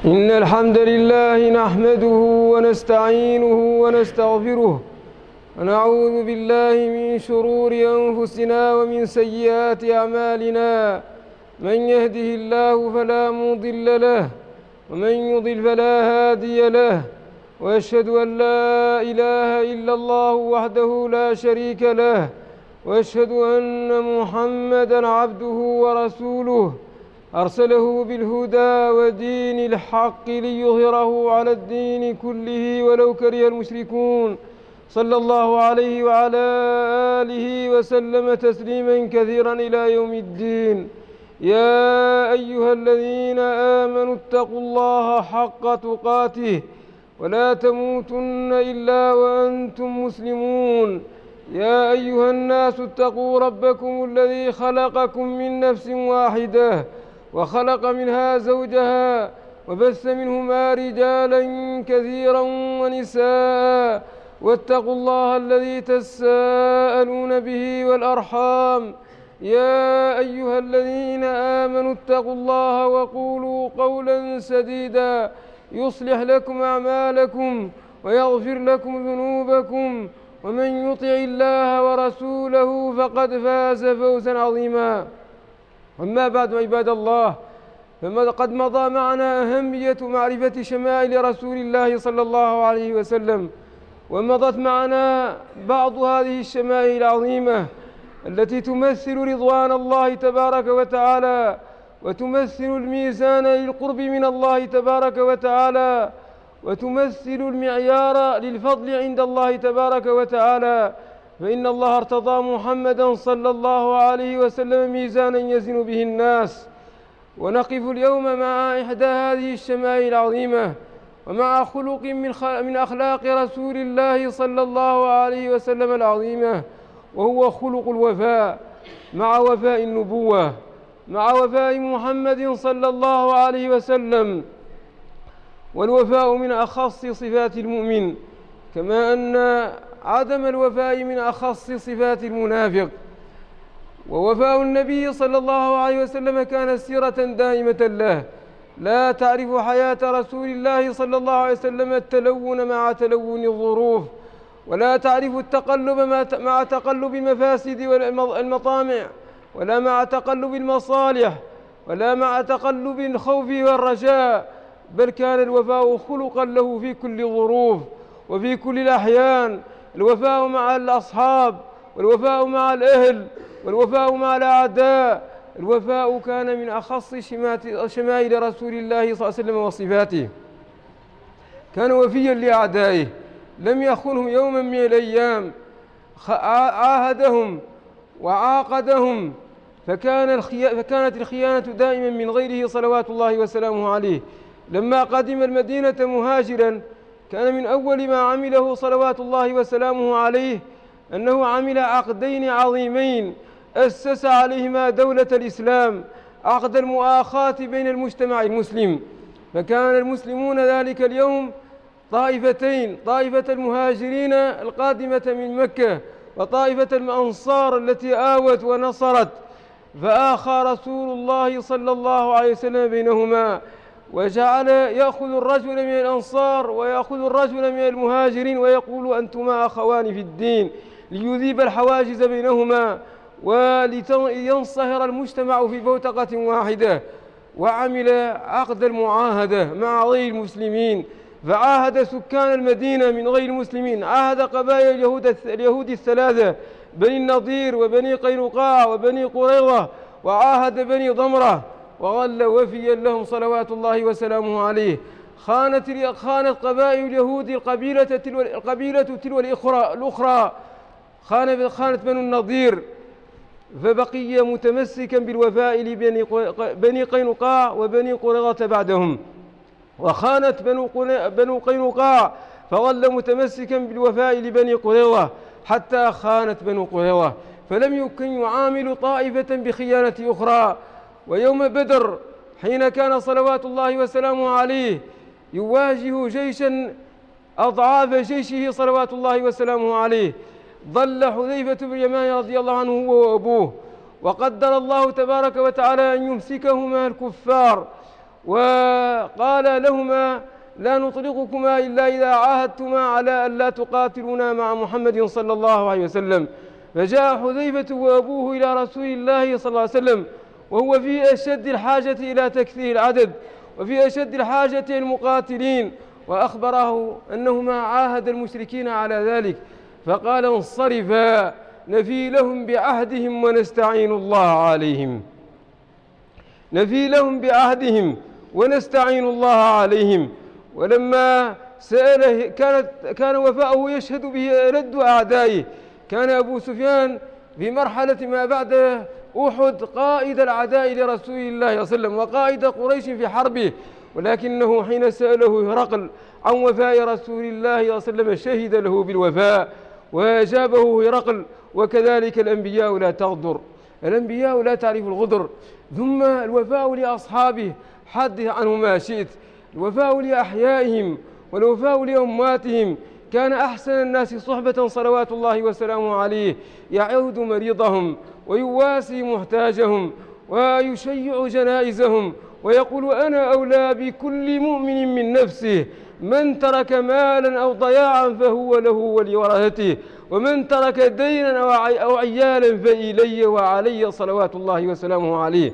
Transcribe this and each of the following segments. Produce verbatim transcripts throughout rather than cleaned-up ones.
إن الحمد لله نحمده ونستعينه ونستغفره ونعوذ بالله من شرور أنفسنا ومن سيئات أعمالنا. من يهده الله فلا مضل له ومن يضل فلا هادي له، وأشهد أن لا إله إلا الله وحده لا شريك له، وأشهد أن محمدًا عبده ورسوله أرسله بالهدى ودين الحق ليظهره على الدين كله ولو كره المشركون، صلى الله عليه وعلى آله وسلم تسليما كثيرا إلى يوم الدين. يا أيها الذين آمنوا اتقوا الله حق تقاته ولا تموتن إلا وأنتم مسلمون. يا أيها الناس اتقوا ربكم الذي خلقكم من نفس واحدة وخلق منها زوجها وبث منهما رجالا كثيرا ونساء، واتقوا الله الذي تساءلون به والأرحام. يا أيها الذين آمنوا اتقوا الله وقولوا قولا سديدا يصلح لكم أعمالكم ويغفر لكم ذنوبكم، ومن يطع الله ورسوله فقد فاز فوزا عظيما. أما بعد، عباد الله، فقد مضى معنا أهمية معرفة شمائل رسول الله صلى الله عليه وسلم، ومضت معنا بعض هذه الشمائل العظيمة التي تمثل رضوان الله تبارك وتعالى، وتمثل الميزان للقرب من الله تبارك وتعالى، وتمثل المعيار للفضل عند الله تبارك وتعالى. فإن الله ارتضى محمدا صلى الله عليه وسلم ميزانا يزن به الناس. ونقف اليوم مع إحدى هذه الشمائل العظيمة، ومع خلق من من أخلاق رسول الله صلى الله عليه وسلم العظيمة، وهو خلق الوفاء مع وفاء النبوة، مع وفاء محمد صلى الله عليه وسلم. والوفاء من أخص صفات المؤمن، كما أن عدم الوفاء من أخص صفات المنافق. ووفاء النبي صلى الله عليه وسلم كان سيرة دائمة له، لا تعرف حياة رسول الله صلى الله عليه وسلم التلون مع تلون الظروف، ولا تعرف التقلب مع تقلب المفاسد والمطامع، ولا مع تقلب المصالح، ولا مع تقلب الخوف والرجاء، بل كان الوفاء خلقا له في كل الظروف وفي كل الأحيان. الوفاء مع الأصحاب، والوفاء مع الأهل، والوفاء مع الأعداء. الوفاء كان من أخص شمائل رسول الله صلى الله عليه وسلم وصفاته. كان وفيا لأعدائه، لم يخنهم يوما من الأيام، عاهدهم وعاقدهم، فكان فكانت الخيانة دائما من غيره صلوات الله وسلامه عليه. لما قدم المدينة مهاجرا، كان من أول ما عمله صلوات الله وسلامه عليه أنه عمل عقدين عظيمين أسس عليهما دولة الإسلام، عقد المؤاخاة بين المجتمع المسلم. فكان المسلمون ذلك اليوم طائفتين، طائفة المهاجرين القادمة من مكة، وطائفة الأنصار التي آوت ونصرت. فآخى رسول الله صلى الله عليه وسلم بينهما، وجعل يأخذ الرجل من الأنصار ويأخذ الرجل من المهاجرين ويقول أنتما أخوان في الدين، ليذيب الحواجز بينهما ولينصهر المجتمع في بوتقة واحدة. وعمل عقد المعاهدة مع غير المسلمين، فعاهد سكان المدينة من غير المسلمين، عاهد قبائل اليهود, اليهود الثلاثة، بني النضير وبني قينقاع وبني قريظة، وعاهد بني ضمرة، وظل وفيا لهم صلوات الله وسلامه عليه. خانت خانت قبائل اليهود القبيلة تلو القبيلة تلو الأخرى الأخرى خانت خانت بنو النضير، فبقي متمسكا بالوفاء لبني قينقاع وبني قريظة بعدهم. وخانت بنو قينقاع، فظل متمسكا بالوفاء لبني قريظة حتى خانت بنو قريظة، فلم يكن يعامل طائفة بخيانة أخرى. ويوم بدر، حين كان صلوات الله وسلامه عليه يواجه جيشا أضعاف جيشه صلوات الله وسلامه عليه، ظل حذيفة بن اليمان رضي الله عنه هو وأبوه، وقدر الله تبارك وتعالى أن يمسكهما الكفار، وقال لهما: لا نطلقكما إلا إذا عاهدتما على أن لا تقاتلونا مع محمد صلى الله عليه وسلم. فجاء حذيفة وأبوه إلى رسول الله صلى الله عليه وسلم وهو في أشد الحاجة إلى تكثير العدد وفي أشد الحاجة المقاتلين، وأخبره أنهما عاهد المشركين على ذلك، فقال: انصرفا نفي لهم بعهدهم ونستعين الله عليهم. نفي لهم بعهدهم ونستعين الله عليهم. ولما سأله كانت كان وفاؤه يشهد به ألد أعدائه. كان أبو سفيان في مرحلة ما بعد أحد قائد العداء لرسول الله صلى الله عليه وسلم وقائد قريش في حربه، ولكنه حين سأله هرقل عن وفاء رسول الله صلى الله عليه وسلم شهد له بالوفاء وأجابه هرقل: وكذلك الأنبياء لا تغدر، الأنبياء لا تعرف الغدر. ثم الوفاء لأصحابه حدث عنه ما شئت، الوفاء لأحيائهم والوفاء لأمواتهم. كان أحسن الناس صحبة صلوات الله وسلامه عليه، يعود مريضهم ويواسي محتاجهم ويشيع جنائزهم ويقول: أنا أولى بكل مؤمن من نفسه، من ترك مالا أو ضياعا فهو له ولورثته، ومن ترك دينا أو عيالا فإلي وعلي صلوات الله وسلامه عليه.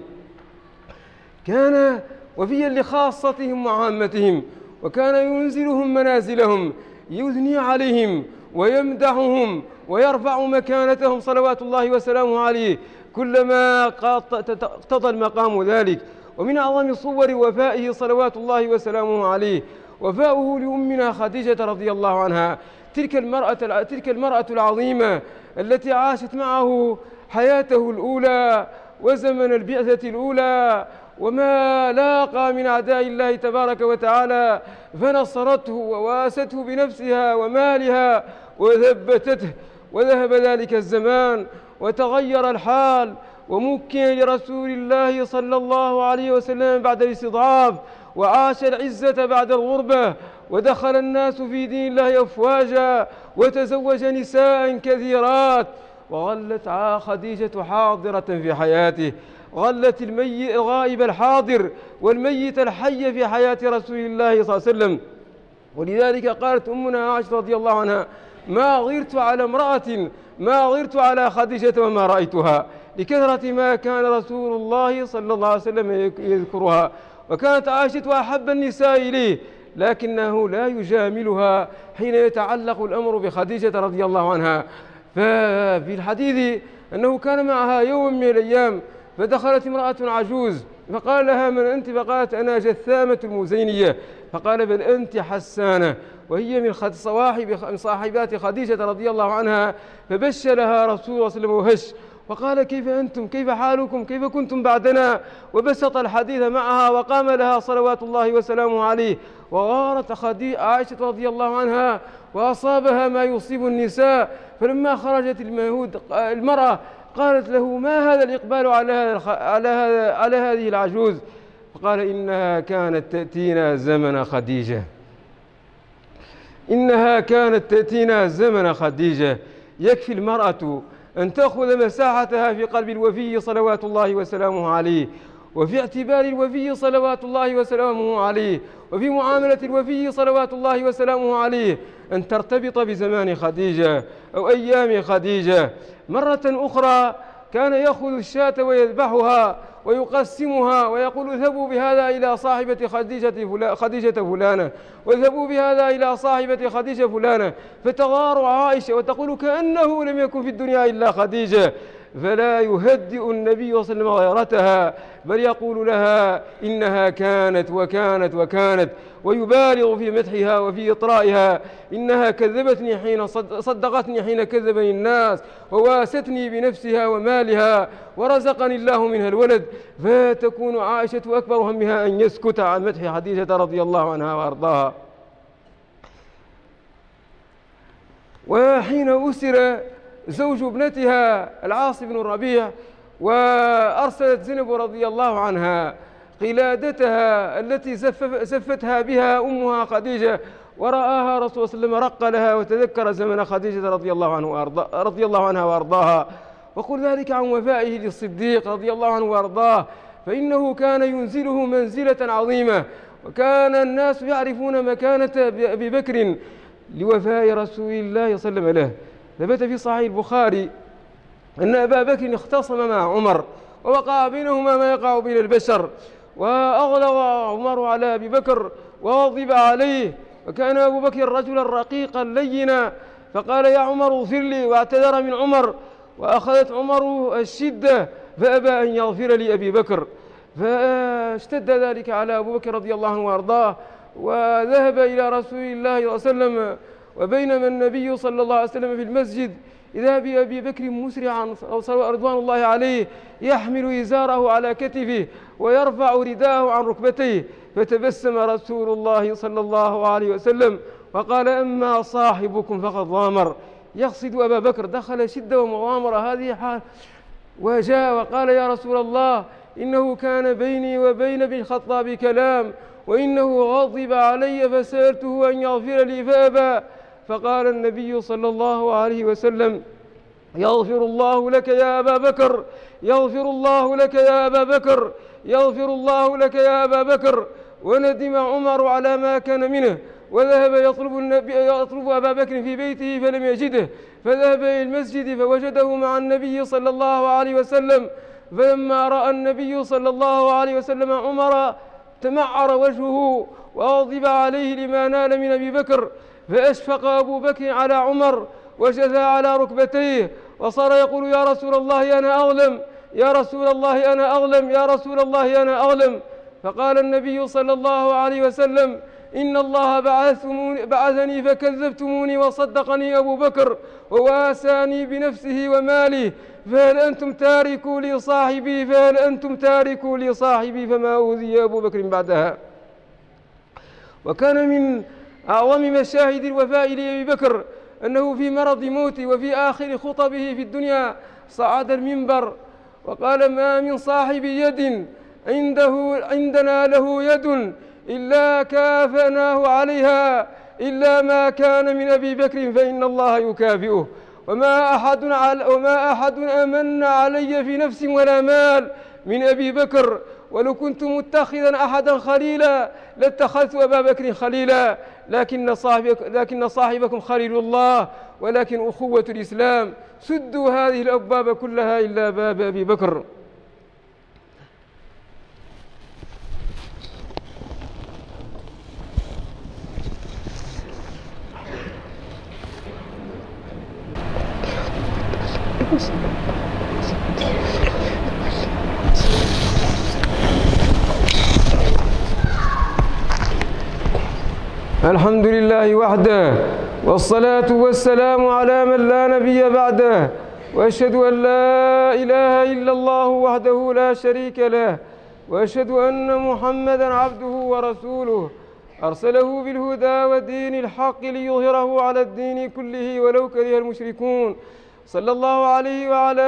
كان وفيا لخاصتهم وعامتهم، وكان ينزلهم منازلهم، يثني عليهم ويمدحهم ويرفع مكانتهم صلوات الله وسلامه عليه كلما اقتضى المقام ذلك. ومن أعظم صور وفائه صلوات الله وسلامه عليه وفاؤه لأمنا خديجة رضي الله عنها، تلك المرأة تلك المرأة العظيمة التي عاشت معه حياته الأولى وزمن البعثة الأولى، وما لاقى من أعداء الله تبارك وتعالى، فنصرته وواسته بنفسها ومالها وثبتته. وذهب ذلك الزمان وتغير الحال، ومكن لرسول الله صلى الله عليه وسلم بعد الاستضعاف، وعاش العزة بعد الغربة، ودخل الناس في دين الله أفواجا، وتزوج نساء كثيرات. وظلت خديجة حاضرة في حياته، ظلت الميت الغائب الحاضر والميت الحي في حياة رسول الله صلى الله عليه وسلم. ولذلك قالت أمنا عائشة رضي الله عنها: ما غرت على امرأة ما غرت على خديجة وما رأيتها، لكثرة ما كان رسول الله صلى الله عليه وسلم يذكرها. وكانت عائشة أحب النساء إليه، لكنه لا يجاملها حين يتعلق الأمر بخديجة رضي الله عنها. ففي الحديث أنه كان معها يوم من الأيام فدخلت امرأة عجوز فقال لها: من أنت؟ فقالت: أنا جثامة المزينية. فقال: بل أنت حسانة، وهي من صواحب صاحبات خديجة رضي الله عنها. فبشرها رسول الله صلى الله عليه وسلم وهش، وقال: كيف أنتم؟ كيف حالكم؟ كيف كنتم بعدنا؟ وبسط الحديث معها وقام لها صلوات الله وسلامه عليه. وغارت خديجة عائشة رضي الله عنها وأصابها ما يصيب النساء. فلما خرجت المرأة قالت له: ما هذا الإقبال على على على هذه العجوز؟ فقال: إنها كانت تأتينا زمن خديجة، إنها كانت تأتينا زمن خديجة. يكفي المرأة أن تأخذ مساحتها في قلب الوفي صلوات الله وسلامه عليه، وفي اعتبار الوفي صلوات الله وسلامه عليه، وفي معاملة الوفي صلوات الله وسلامه عليه، أن ترتبط بزمان خديجة أو أيام خديجة. مرة أخرى كان يأخذ الشاة ويذبحها ويقسمها ويقول: اذهبوا بهذا إلى صاحبة خديجة خديجة فلانة، واذهبوا بهذا إلى صاحبة خديجة فلانة. فتغار عائشة وتقول: كأنه لم يكن في الدنيا إلا خديجة. فلا يهدئ النبي صلى الله عليه وسلم غيرتها، بل يقول لها: إنها كانت وكانت وكانت، ويبالغ في مدحها وفي إطرائها. إنها كذبتني حين صدقتني حين كذبني الناس، وواستني بنفسها ومالها، ورزقني الله منها الولد. فتكون عائشة أكبر همها أن يسكت عن مدح خديجة رضي الله عنها وأرضاها. وحين أسر زوج ابنتها العاص بن الربيع، وأرسلت زينب رضي الله عنها قلادتها التي زفتها بها أمها خديجة، ورآها رسول الله صلى الله عليه وسلم رق لها وتذكر زمن خديجة رضي الله عنه وأرضا رضي الله عنها وأرضاها. وقل ذلك عن وفائه للصديق رضي الله عنه وأرضاه، فإنه كان ينزله منزلة عظيمة، وكان الناس يعرفون مكانة أبي بكر لوفاء رسول الله صلى الله عليه وسلم له. ثبت في صحيح البخاري أن أبا بكر اختصم مع عمر ووقع بينهما ما يقع بين البشر، وأغلظ عمر على أبي بكر وغضب عليه، وكان أبو بكر رجلا رقيقا لينا، فقال يا عمر اغفر لي، واعتذر من عمر، وأخذت عمر الشدة فأبى أن يغفر لي أبي بكر، فاشتد ذلك على أبو بكر رضي الله عنه وأرضاه، وذهب إلى رسول الله صلى الله عليه وسلم، وبينما النبي صلى الله عليه وسلم في المسجد إذا بأبي بكر مسرعا رضوان الله عليه يحمل إزاره على كتفه ويرفع رداءه عن ركبتيه، فتبسم رسول الله صلى الله عليه وسلم وقال أما صاحبكم فقد ضامر، يقصد أبا بكر، دخل شدة ومغامرة هذه حال، وجاء وقال يا رسول الله إنه كان بيني وبين ابن الخطاب كلام، وإنه غضب علي فسألته أن يغفر لي فأبى، فقال النبي صلى الله عليه وسلم يغفر الله لك يا أبا بكر، يغفر الله لك يا أبا بكر، يغفر الله لك يا أبا بكر. وندم عمر على ما كان منه، وذهب يطلب, النبي يطلب أبا بكر في بيته فلم يجده، فذهب إلى المسجد فوجده مع النبي صلى الله عليه وسلم، فلما رأى النبي صلى الله عليه وسلم عمر تمعر وجهه وغضب عليه لما نال من أبي بكر، فأشفق أبو بكر على عمر وجثى على ركبتيه وصار يقول يا رسول الله أنا أظلم، يا رسول الله أنا أظلم، يا رسول الله أنا أظلم. فقال النبي صلى الله عليه وسلم إن الله بعثني فكذبتموني وصدقني أبو بكر وواساني بنفسه وماله، فهل أنتم تاركوا لي صاحبي فهل أنتم تاركوا لي صاحبي فما أوذي أبو بكر بعدها. وكان من أعظم مشاهد الوفاء لأبي بكر أنه في مرض موته وفي آخر خطبه في الدنيا صعد المنبر وقال ما من صاحب يد عنده عندنا له يد إلا كافأناه عليها إلا ما كان من أبي بكر فإن الله يكافئه، وما أحد, وما أحد أمن علي في نفس ولا مال من أبي بكر، ولو كنت متخذا أحدا خليلا لاتخذت أبا بكر خليلا، لكن, صاحبك لكن صاحبكم خليل الله، ولكن أخوة الإسلام سدوا هذه الأبواب كلها إلا باب أبي بكر. الحمد لله وحده، والصلاة والسلام على من لا نبي بعده، وأشهد أن لا إله إلا الله وحده لا شريك له، وأشهد أن محمدًا عبده ورسوله أرسله بالهدى ودين الحق ليظهره على الدين كله ولو كره المشركون، صلى الله عليه وعلى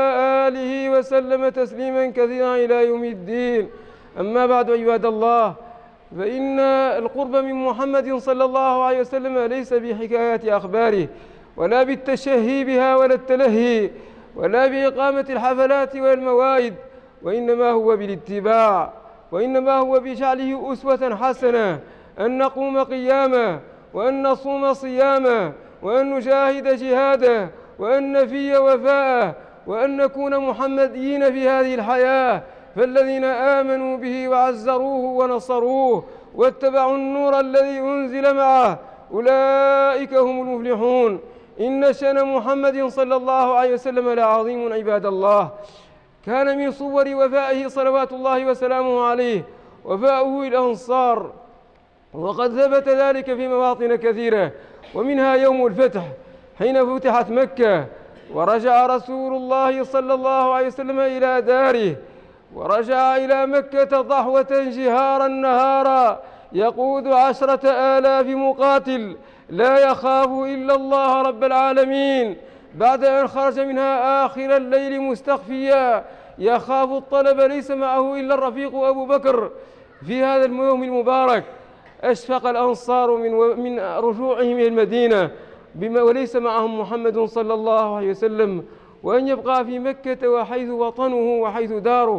آله وسلم تسليمًا كثيرا إلى يوم الدين. أما بعد عباد الله، فإن القرب من محمد صلى الله عليه وسلم ليس بحكايات أخباره ولا بالتشهي بها ولا التلهي ولا بإقامة الحفلات والموائد، وإنما هو بالاتباع، وإنما هو بجعله أسوة حسنة، أن نقوم قياما، وأن نصوم صياما، وأن نجاهد جهادا، وأن نفي وفاء، وأن نكون محمديين في هذه الحياة. فالذين آمنوا به وعزروه ونصروه واتبعوا النور الذي أنزل معه أولئك هم المفلحون. إن شأن محمد صلى الله عليه وسلم لعظيم عباد الله. كان من صور وفائه صلوات الله وسلامه عليه وفاؤه الأنصار، وقد ثبت ذلك في مواطن كثيرة، ومنها يوم الفتح حين فتحت مكة، ورجع رسول الله صلى الله عليه وسلم إلى داره، ورجع إلى مكة ضحوة جهارا نهارا يقود عشرة آلاف مقاتل لا يخاف إلا الله رب العالمين، بعد أن خرج منها آخر الليل مستخفيا يخاف الطلب ليس معه إلا الرفيق أبو بكر. في هذا اليوم المبارك أشفق الأنصار من, من رجوعهم إلى المدينة بما وليس معهم محمد صلى الله عليه وسلم، وأن يبقى في مكة وحيث وطنه وحيث داره،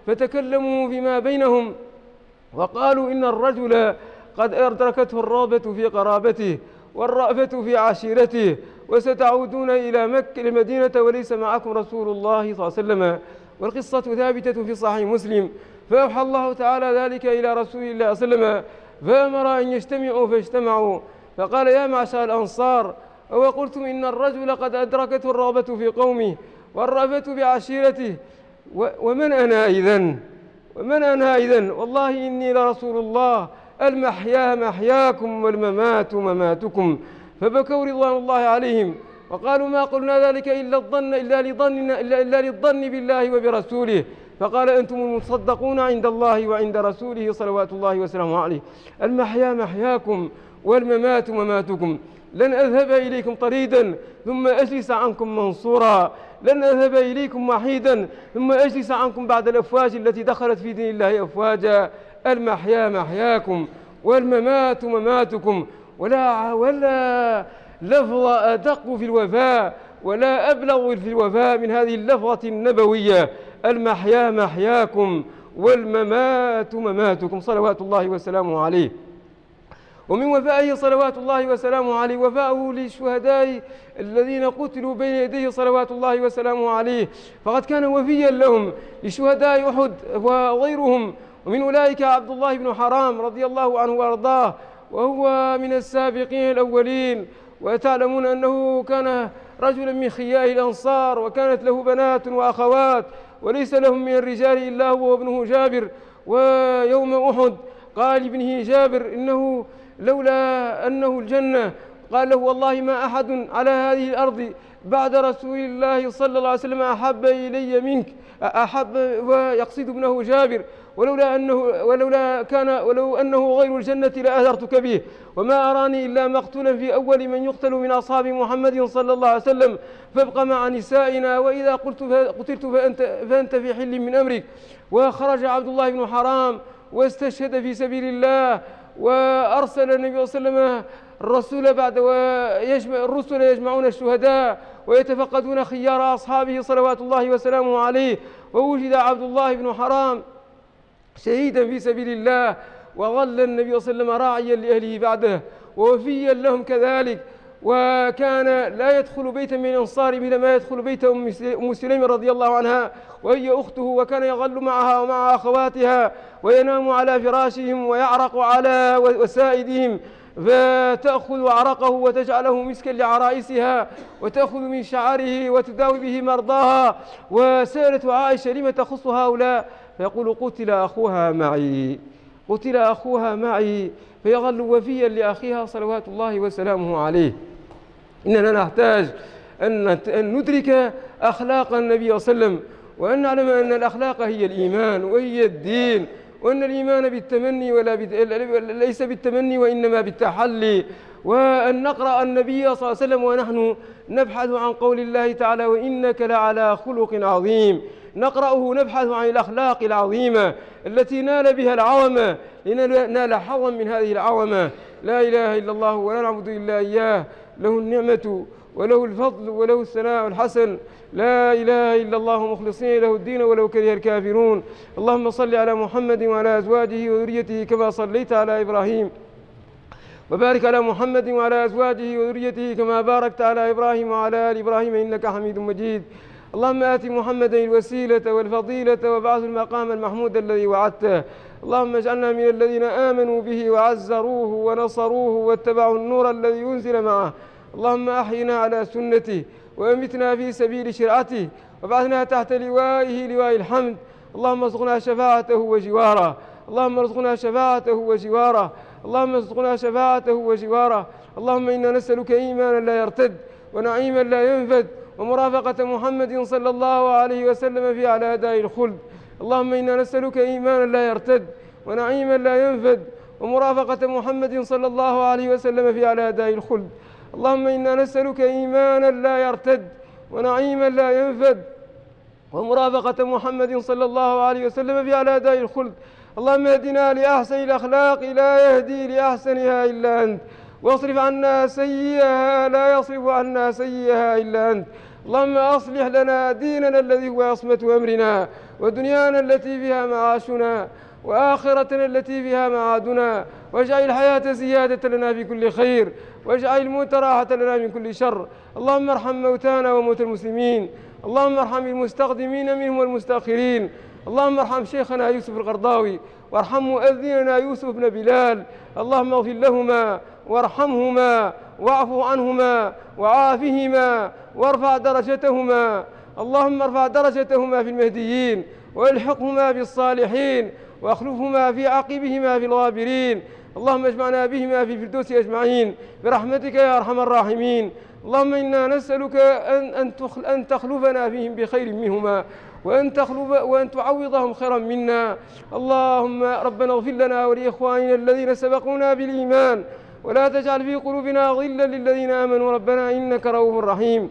فتكلموا فيما بينهم وقالوا إن الرجل قد أدركته الرغبة في قرابته والرأفة في عشيرته، وستعودون إلى مكة المدينة وليس معكم رسول الله صلى الله عليه وسلم. والقصة ثابتة في صحيح مسلم. فأوحى الله تعالى ذلك إلى رسول الله صلى الله عليه وسلم فأمر أن يجتمعوا فاجتمعوا، فقال: يا معشر الأنصار، وقلتم إن الرجل قد أدركته الرغبة في قومه والرأفة بعشيرته، ومن أنا إذن؟ ومن أنا إذن؟ والله إني لرسول الله، المحيا محياكم والممات مماتكم. فبكوا رضوان الله عليهم وقالوا: ما قلنا ذلك إلا الظن إلا لظننا إلا, إلا للظن بالله وبرسوله. فقال: أنتم المصدقون عند الله وعند رسوله صلوات الله وسلامه عليه. المحيا محياكم والممات مماتكم. لن أذهب إليكم طريدا ثم أجلس عنكم منصورا، لن أذهب إليكم وحيدا ثم أجلس عنكم بعد الأفواج التي دخلت في دين الله أفواجا. المحيا محياكم والممات مماتكم. ولا ولا لفظ أدق في الوفاء ولا أبلغ في الوفاء من هذه اللفظة النبوية: المحيا محياكم والممات مماتكم، صلوات الله وسلامه عليه. ومن وفائه صلوات الله وسلامه عليه وفاءه للشهداء الذين قتلوا بين يديه صلوات الله وسلامه عليه، فقد كان وفيا لهم لشهداء أحد وغيرهم. ومن أولئك عبد الله بن حرام رضي الله عنه وأرضاه، وهو من السابقين الأولين. وتعلمون أنه كان رجلا من خيار الأنصار، وكانت له بنات وأخوات، وليس لهم من الرجال إلا هو وابنه جابر. ويوم أحد قال لابنه جابر: إنه لولا أنه الجنة، قال له: والله ما أحد على هذه الأرض بعد رسول الله صلى الله عليه وسلم أحب إلي منك، أحب، ويقصد ابنه جابر، ولولا أنه ولولا كان ولو أنه غير الجنة لأهدرتك به، وما أراني إلا مقتولا في أول من يقتل من أصحاب محمد صلى الله عليه وسلم، فابق مع نسائنا، وإذا قلت قتلت فأنت, فأنت في حل من أمرك. وخرج عبد الله بن حرام واستشهد في سبيل الله، وأرسل النبي صلى الله عليه وسلم الرسول بعد ويجمع الرسل يجمعون الشهداء ويتفقدون خيار أصحابه صلوات الله وسلامه عليه. ووجد عبد الله بن حرام شهيدا في سبيل الله، وظل النبي صلى الله عليه وسلم راعيا لأهله بعده ووفيا لهم كذلك. وكان لا يدخل بيتا من الأنصار مثل ما يدخل بيت أم سليم رضي الله عنها وهي أخته، وكان يظل معها ومع أخواتها وينام على فراشهم ويعرق على وسائدهم، فتأخذ عرقه وتجعله مسكا لعرائسها وتأخذ من شعره وتداوي به مرضاها. وسألت عائشة: لم تخص هؤلاء؟ فيقول: قتل أخوها معي، قتل أخوها معي، فيظل وفيا لأخيها صلوات الله وسلامه عليه. إننا نحتاج أن ندرك أخلاق النبي صلى الله عليه وسلم، وأن نعلم أن الأخلاق هي الإيمان وهي الدين، وأن الإيمان بالتمني ولا بت... ليس بالتمني وإنما بالتحلي. وأن نقرأ النبي صلى الله عليه وسلم ونحن نبحث عن قول الله تعالى: وإنك لعلى خلق عظيم. نقرأه نبحث عن الأخلاق العظيمة التي نال بها العظمة، لننال حظا من هذه العظمة. لا إله إلا الله ولا نعبد إلا إياه، له النعمة وله الفضل وله الثناء الحسن. لا إله إلا الله مخلصين له الدين ولو كره الكافرون. اللهم صل على محمد وعلى أزواجه وذريته كما صليت على إبراهيم، وبارك على محمد وعلى أزواجه وذريته كما باركت على إبراهيم وعلى آل إبراهيم إنك حميد مجيد. اللهم آت محمدا الوسيلة والفضيلة وابعثه المقام المحمود الذي وعدته. اللهم اجعلنا من الذين آمنوا به وعزروه ونصروه واتبعوا النور الذي ينزل معه. اللهم أحينا على سنته وأمتنا في سبيل شرعته، وابعثنا تحت لوائه لواء الحمد. اللهم ارزقنا شفاعته وجواره، اللهم ارزقنا شفاعته وجواره، اللهم ارزقنا شفاعته وجواره. اللهم إنا نسألك إيمانا لا يرتد ونعيما لا ينفد ومرافقة محمد صلى الله عليه وسلم في أعلى دار الخلد. اللهم إنا نسألك إيمانا لا يرتد ونعيما لا ينفد ومرافقة محمد صلى الله عليه وسلم في أعلى دار الخلد. اللهم إنا نسألك إيمانا لا يرتد ونعيما لا ينفد ومرافقة محمد صلى الله عليه وسلم في أعلى دار الخلد. اللهم اهدنا لأحسن الأخلاق لا يهدي لأحسنها إلا أنت، واصرف عنا سيئها لا يصرف عنا سيئها إلا أنت. اللهم أصلح لنا ديننا الذي هو عصمة أمرنا، ودنيانا التي فيها معاشنا، وآخرتنا التي فيها معادنا، واجعل الحياة زيادة لنا في كل خير، واجعل الموت راحة لنا من كل شر. اللهم ارحم موتانا وموتى المسلمين، اللهم ارحم المستقدمين منهم والمستأخرين، اللهم ارحم شيخنا يوسف القرضاوي، وارحم مؤذننا يوسف بن بلال، اللهم اغفر لهما وارحمهما واعف عنهما وعافهما وارفع درجتهما، اللهم ارفع درجتهما في المهديين، والحقهما بالصالحين، واخلفهما في عقبهما في الغابرين. اللهم اجمعنا بهما في الفردوس أجمعين برحمتك يا أرحم الراحمين. اللهم إنا نسألك أن أن تخلفنا فيهم بخير منهما، وأن تخلف وأن تعوضهم خيرا منا. اللهم ربنا اغفر لنا ولإخواننا الذين سبقونا بالإيمان، ولا تجعل في قلوبنا غلا للذين آمنوا ربنا إنك رؤوف رحيم.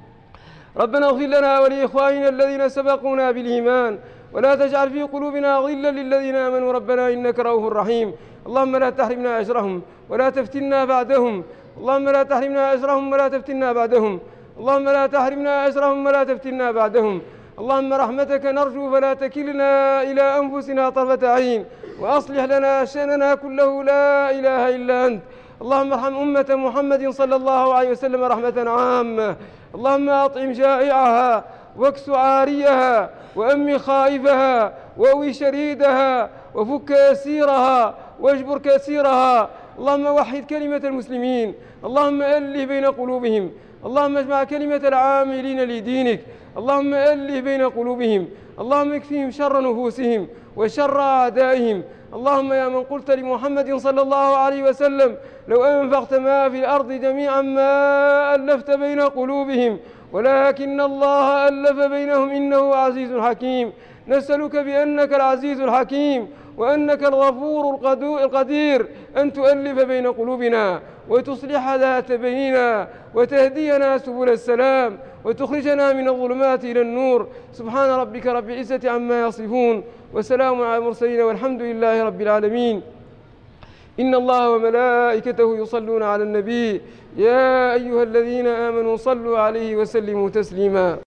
ربنا اغفر لنا ولإخواننا الذين سبقونا بالإيمان، ولا تجعل في قلوبنا غلا للذين آمنوا ربنا إنك رؤوف رحيم. اللهم لا تحرمنا أجرهم ولا تفتنا بعدهم، اللهم لا تحرمنا أجرهم ولا تفتنا بعدهم، اللهم لا تحرمنا أجرهم ولا تفتنا بعدهم. اللهم رحمتك نرجو فلا تكلنا إلى أنفسنا طرفة عين، وأصلح لنا شأننا كله لا إله إلا أنت. اللهم ارحم أمة محمد صلى الله عليه وسلم رحمة عامة. اللهم أطعم جائعها، واكس عاريها، وأم خائفها، وأوي شريدها، وفك أسيرها، واجبر كسيرها. اللهم وحد كلمة المسلمين، اللهم ألف بين قلوبهم، اللهم اجمع كلمة العاملين لدينك، اللهم ألف بين قلوبهم، اللهم اكفهم شر نفوسهم وشر أعدائهم. اللهم يا من قلت لمحمد صلى الله عليه وسلم لو أنفقت ما في الأرض جميعا ما ألفت بين قلوبهم، ولكن الله ألف بينهم إنه عزيز حكيم. نسألك بأنك العزيز الحكيم وأنك الغفور القدير أن تؤلف بين قلوبنا، وتصلح ذات بيننا، وتهدينا سبل السلام، وتخرجنا من الظلمات إلى النور. سبحان ربك رب العزة عما يصفون، وسلام على المرسلين، والحمد لله رب العالمين. إن الله وملائكته يصلون على النبي، يا أيها الذين آمنوا صلوا عليه وسلموا تسليما.